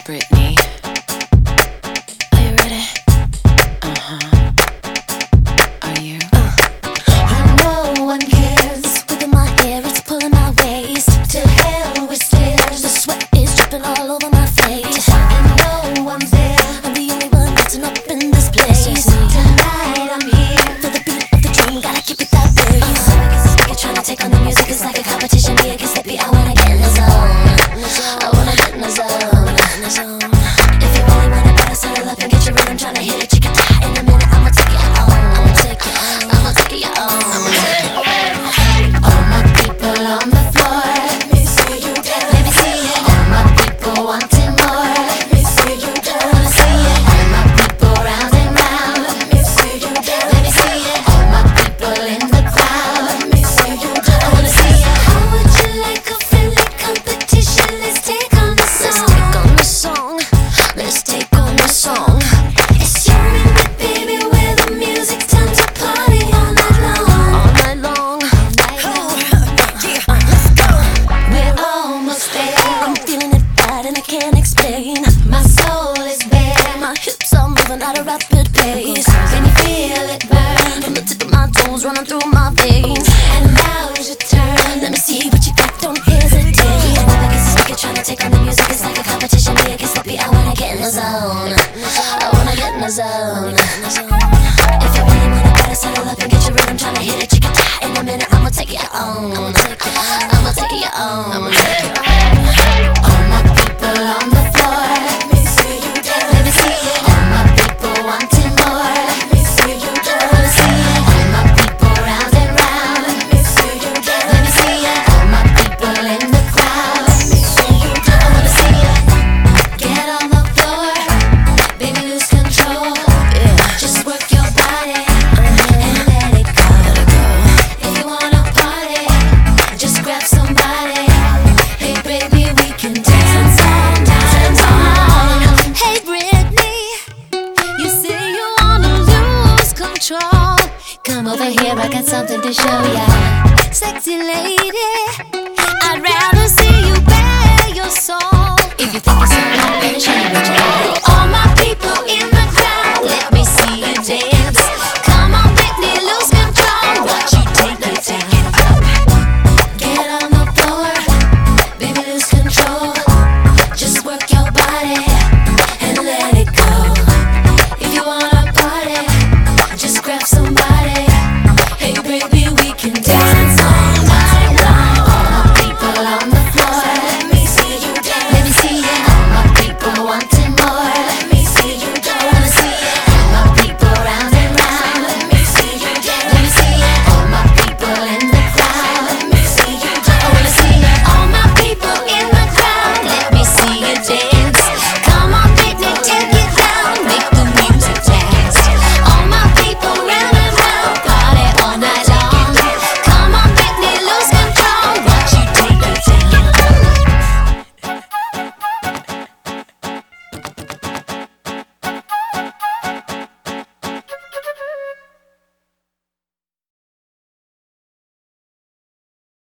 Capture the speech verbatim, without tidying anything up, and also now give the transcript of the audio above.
Britney. Are you ready? Uh-huh. Are you? Uh. No one cares. Within my hair, it's pulling my waist. To hell with stairs. The sweat is dripping all over my face. And no one's there. I'm the only one that's up in this place. Tonight I'm here. For the beat of the drum, gotta keep it that way. Uh, cause it's like you're trying to take on the music. It's like a competition. Me against the beat. I wanna get in the zone. I wanna get in the zone. If you really want it, better settle up and get your rhythm. Tryna hit it, chicken. In a minute, I'ma take it on. I'ma take it on. I'ma take it on. I'ma take it on. All my people on the floor, let me see you dance. Let me see it. All my people wanting more, let me see you dance. I wanna see it. All my people round and round, let me see you dance. Let me see it. All my people in the crowd, let me see you dance. I wanna see it. How would you like a friendly competition? Let's take on the song. Let's take on the song. It's you and me, baby, where the music's time to party all night long. All night long. Let's go. We're almost there. I'm feeling it bad and I can't explain. My soul is bare. My hips are moving at a rapid pace. Can you feel it burn? From the tip of my toes running through my veins. And now's your turn. Let me see what you got, don't hesitate. I guess it's like you're trying to take on the music. It's like a competition. Me against the beat. I wanna get in the zone. I wanna get in the zone. If you really want it, better settle up and get your rhythm. Tryna hit it, chicken. In a minute, I'ma take it on. I'ma take it on. I'ma take it on. I'ma take it on. All my people on the floor, let me see you dance. Let me see it. All my people wanting more, let me see you dance. I wanna see it. All my people round and round, let me see you dance. Let me see it. All my people in the crowd, let me see you dance. I wanna see it. Get on the floor, baby, lose control. Just work your body and let it go. If you wanna party, just grab somebody. Hey baby, we can dance all night, dance all night. Hey Britney, you say you wanna lose control. Come over here, I got something to show ya. Sexy lady, I'd rather see you bare your soul. If you think it's alright,